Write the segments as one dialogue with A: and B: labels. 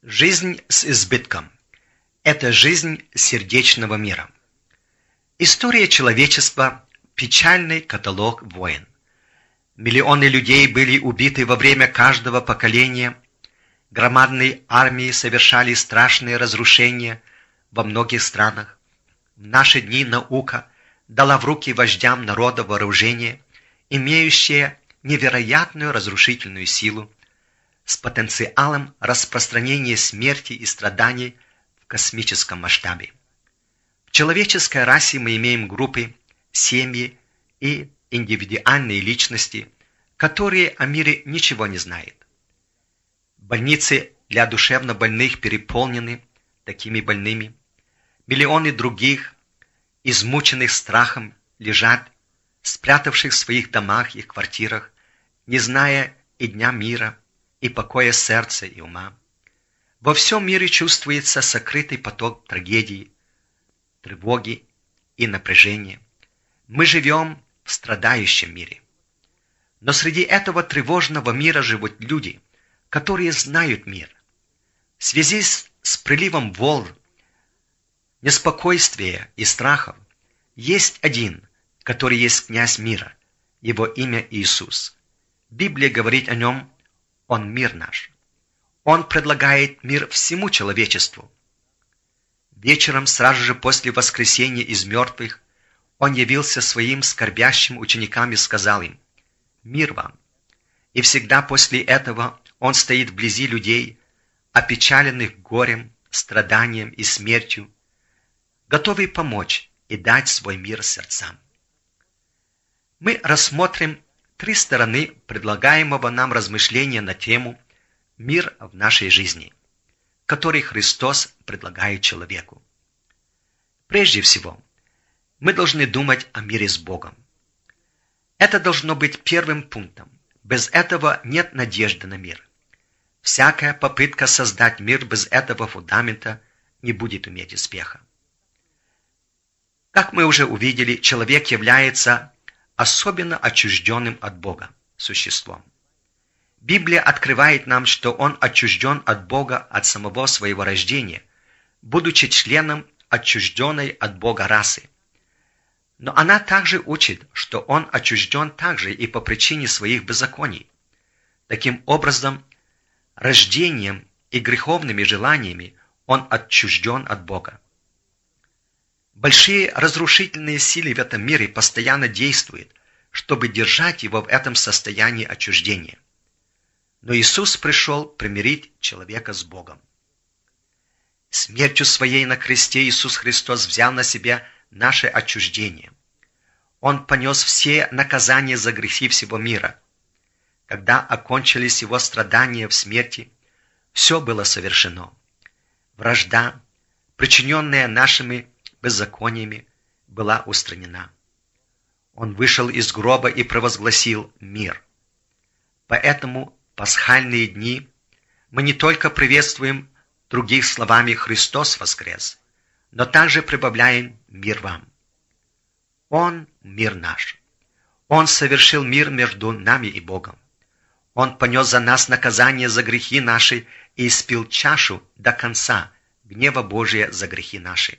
A: Жизнь с избытком – это жизнь сердечного мира. История человечества – печальный каталог войн. Миллионы людей были убиты во время каждого поколения, громадные армии совершали страшные разрушения во многих странах. В наши дни наука дала в руки вождям народа вооружение, имеющее невероятную разрушительную силу, с потенциалом распространения смерти и страданий в космическом масштабе. В человеческой расе мы имеем группы, семьи и индивидуальные личности, которые о мире ничего не знают. Больницы для душевнобольных переполнены такими больными. Миллионы других, измученных страхом, лежат, спрятавших в своих домах и квартирах, не зная и дня мира, и покоя сердца и ума. Во всем мире чувствуется сокрытый поток трагедии, тревоги и напряжения. Мы живем в страдающем мире. Но среди этого тревожного мира живут люди, которые знают мир. В связи с приливом волн, неспокойствия и страхов есть один, который есть князь мира. Его имя Иисус. Библия говорит о нем: Он мир наш. Он предлагает мир всему человечеству. Вечером, сразу же после воскресения из мертвых, Он явился своим скорбящим ученикам и сказал им: «Мир вам». И всегда после этого Он стоит вблизи людей, опечаленных горем, страданием и смертью, готовый помочь и дать свой мир сердцам. Мы рассмотрим три стороны предлагаемого нам размышления на тему «Мир в нашей жизни», который Христос предлагает человеку. Прежде всего, мы должны думать о мире с Богом. Это должно быть первым пунктом. Без этого нет надежды на мир. Всякая попытка создать мир без этого фундамента не будет иметь успеха. Как мы уже увидели, человек является особенно отчужденным от Бога существом. Библия открывает нам, что он отчужден от Бога от самого своего рождения, будучи членом отчужденной от Бога расы. Но она также учит, что он отчужден также и по причине своих беззаконий. Таким образом, рождением и греховными желаниями он отчужден от Бога. Большие разрушительные силы в этом мире постоянно действуют, чтобы держать его в этом состоянии отчуждения. Но Иисус пришел примирить человека с Богом. Смертью своей на кресте Иисус Христос взял на себя наше отчуждение. Он понес все наказания за грехи всего мира. Когда окончились его страдания в смерти, все было совершено. Вражда, причиненная нашими беззакониями, была устранена. Он вышел из гроба и провозгласил мир. Поэтому пасхальные дни мы не только приветствуем других словами «Христос воскрес», но также прибавляем «мир вам». Он – мир наш. Он совершил мир между нами и Богом. Он понес за нас наказание за грехи наши и испил чашу до конца гнева Божия за грехи наши.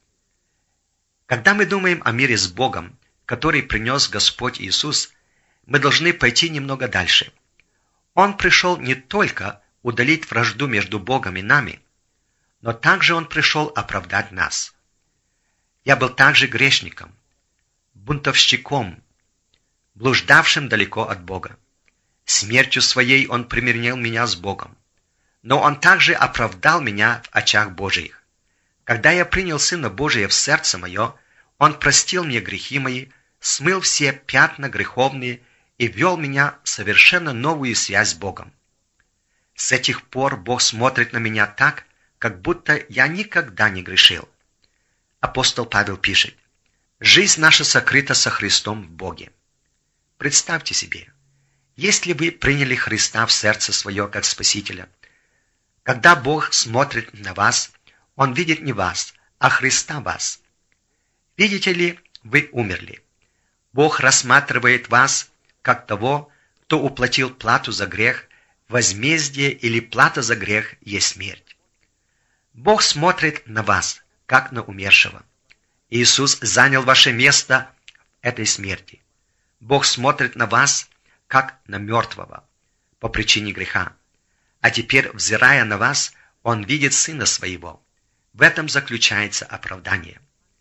A: Когда мы думаем о мире с Богом, который принес Господь Иисус, мы должны пойти немного дальше. Он пришел не только удалить вражду между Богом и нами, но также Он пришел оправдать нас. Я был также грешником, бунтовщиком, блуждавшим далеко от Бога. Смертью своей Он примирил меня с Богом, но Он также оправдал меня в очах Божиих. Когда я принял Сына Божия в сердце мое, Он простил мне грехи мои, смыл все пятна греховные и ввел меня в совершенно новую связь с Богом. С этих пор Бог смотрит на меня так, как будто я никогда не грешил. Апостол Павел пишет: «Жизнь наша сокрыта со Христом в Боге». Представьте себе, если вы приняли Христа в сердце свое как Спасителя, когда Бог смотрит на вас, Он видит не вас, а Христа вас. Видите ли, вы умерли. Бог рассматривает вас как того, кто уплатил плату за грех, возмездие или плата за грех есть смерть. Бог смотрит на вас, как на умершего. Иисус занял ваше место в этой смерти. Бог смотрит на вас, как на мертвого, по причине греха. А теперь, взирая на вас, Он видит Сына Своего. В этом заключается оправдание.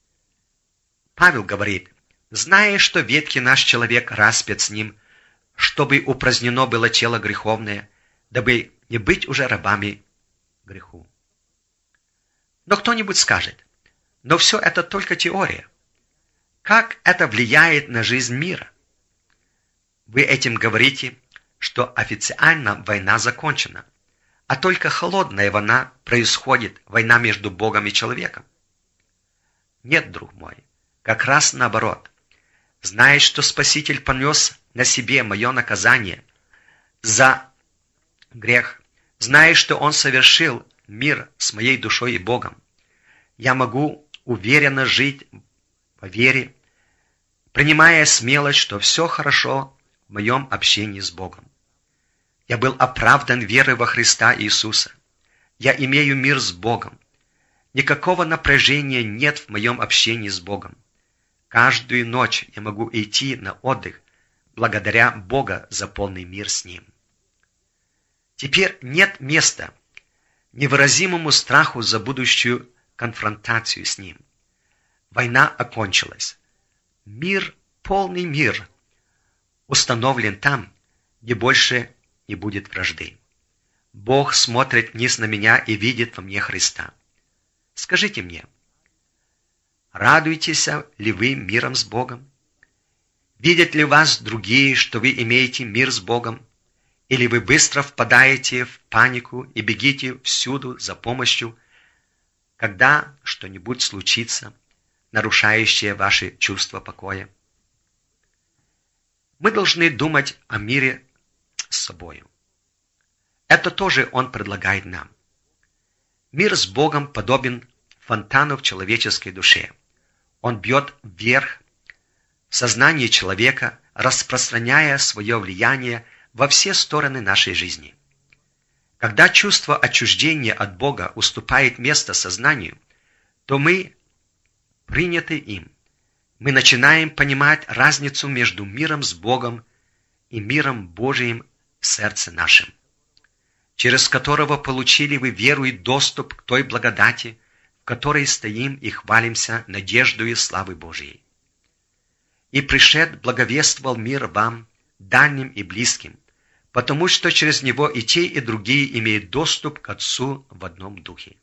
A: Павел говорит: «Зная, что ветхий наш человек распят с ним, чтобы упразднено было тело греховное, дабы не быть уже рабами греху». Но кто-нибудь скажет: но все это только теория. Как это влияет на жизнь мира? Вы этим говорите, что официально война закончена, а только холодная война происходит, война между Богом и человеком. Нет, друг мой, как раз наоборот. Зная, что Спаситель понес на себе мое наказание за грех, зная, что Он совершил мир с моей душой и Богом, я могу уверенно жить по вере, принимая смелость, что все хорошо в моем общении с Богом. Я был оправдан верой во Христа Иисуса. Я имею мир с Богом. Никакого напряжения нет в моем общении с Богом. Каждую ночь я могу идти на отдых благодаря Бога за полный мир с Ним. Теперь нет места невыразимому страху за будущую конфронтацию с Ним. Война окончилась. Мир, полный мир, установлен там, где больше не будет вражды. Бог смотрит вниз на меня и видит во мне Христа. Скажите мне, радуетесь ли вы миром с Богом? Видят ли вас другие, что вы имеете мир с Богом? Или вы быстро впадаете в панику и бегите всюду за помощью, когда что-нибудь случится, нарушающее ваши чувства покоя? Мы должны думать о мире с собою. Это тоже Он предлагает нам. Мир с Богом подобен фонтану в человеческой душе. Он бьет вверх в сознание человека, распространяя свое влияние во все стороны нашей жизни. Когда чувство отчуждения от Бога уступает место сознанию, то мы приняты им. Мы начинаем понимать разницу между миром с Богом и миром Божиим в сердце нашем, через которого получили вы веру и доступ к той благодати, в которой стоим и хвалимся надеждою славы Божией. И пришед благовествовал мир вам, дальним и близким, потому что через него и те, и другие имеют доступ к Отцу в одном духе.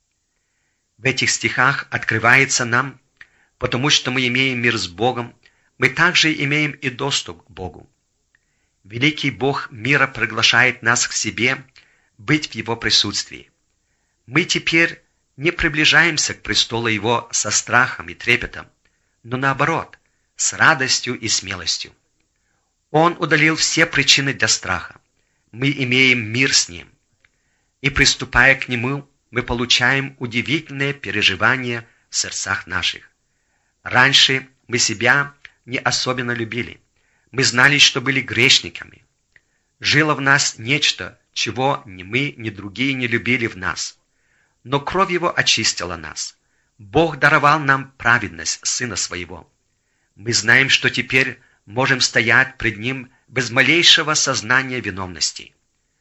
A: В этих стихах открывается нам, потому что мы имеем мир с Богом, мы также имеем и доступ к Богу. Великий Бог мира приглашает нас к себе быть в Его присутствии. Мы теперь не приближаемся к престолу Его со страхом и трепетом, но наоборот, с радостью и смелостью. Он удалил все причины для страха. Мы имеем мир с Ним. И приступая к Нему, мы получаем удивительное переживание в сердцах наших. Раньше мы себя не особенно любили. Мы знали, что были грешниками. Жило в нас нечто, чего ни мы, ни другие не любили в нас. Но кровь Его очистила нас. Бог даровал нам праведность Сына Своего. Мы знаем, что теперь можем стоять пред Ним без малейшего сознания виновности.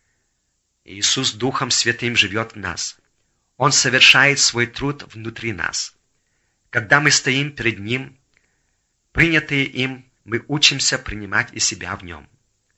A: Иисус Духом Святым живет в нас. Он совершает свой труд внутри нас. Когда мы стоим перед Ним, принятые им, мы учимся принимать и себя в Нем.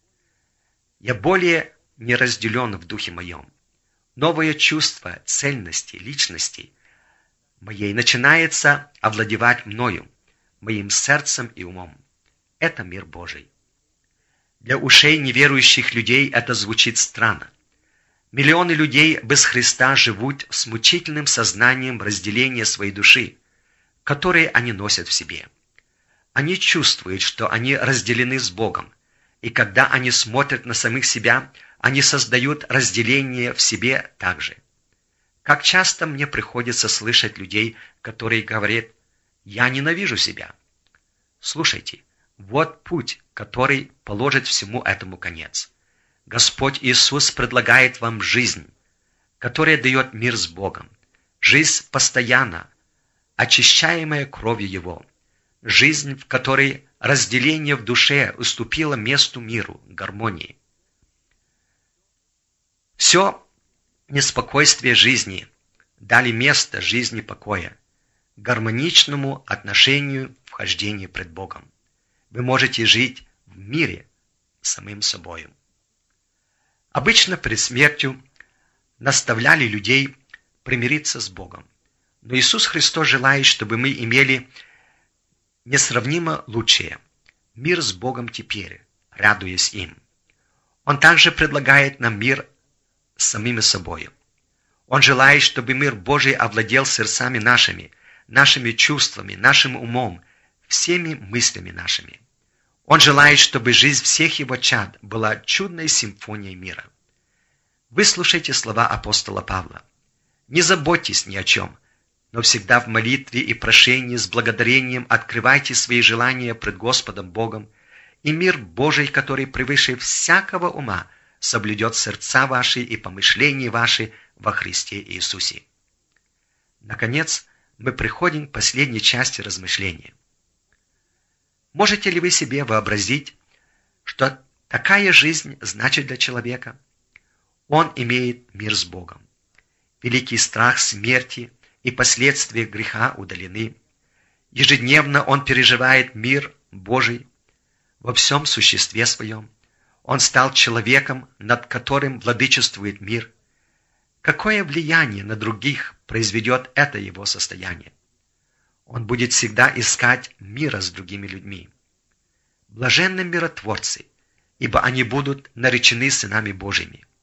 A: Я более не разделен в духе моем. Новое чувство цельности, личности моей начинается овладевать мною, моим сердцем и умом. Это мир Божий. Для ушей неверующих людей это звучит странно. Миллионы людей без Христа живут с мучительным сознанием разделения своей души, которые они носят в себе. Они чувствуют, что они разделены с Богом, и когда они смотрят на самих себя, они создают разделение в себе также. Как часто мне приходится слышать людей, которые говорят: «Я ненавижу себя». Слушайте, вот путь, который положит всему этому конец. Господь Иисус предлагает вам жизнь, которая дает мир с Богом. Жизнь постоянно, очищаемая кровью Его. Жизнь, в которой разделение в душе уступило месту миру, гармонии. Все неспокойствие жизни дали место жизни покоя, гармоничному отношению в хождении пред Богом. Вы можете жить в мире с самим собою. Обычно перед смертью наставляли людей примириться с Богом. Но Иисус Христос желает, чтобы мы имели несравнимо лучшее – мир с Богом теперь, радуясь им. Он также предлагает нам мир с самими собою. Он желает, чтобы мир Божий овладел сердцами нашими чувствами, нашим умом, всеми мыслями нашими. Он желает, чтобы жизнь всех его чад была чудной симфонией мира. Выслушайте слова апостола Павла. «Не заботьтесь ни о чем, но всегда в молитве и прошении с благодарением открывайте свои желания пред Господом Богом, и мир Божий, который превыше всякого ума, соблюдет сердца ваши и помышления ваши во Христе Иисусе». Наконец, мы приходим к последней части размышления. Можете ли вы себе вообразить, что такая жизнь значит для человека? Он имеет мир с Богом. Великий страх смерти и последствия греха удалены. Ежедневно он переживает мир Божий во всем существе своем. Он стал человеком, над которым владычествует мир. Какое влияние на других произведет это его состояние? Он будет всегда искать мира с другими людьми. Блаженны миротворцы, ибо они будут наречены сынами Божьими.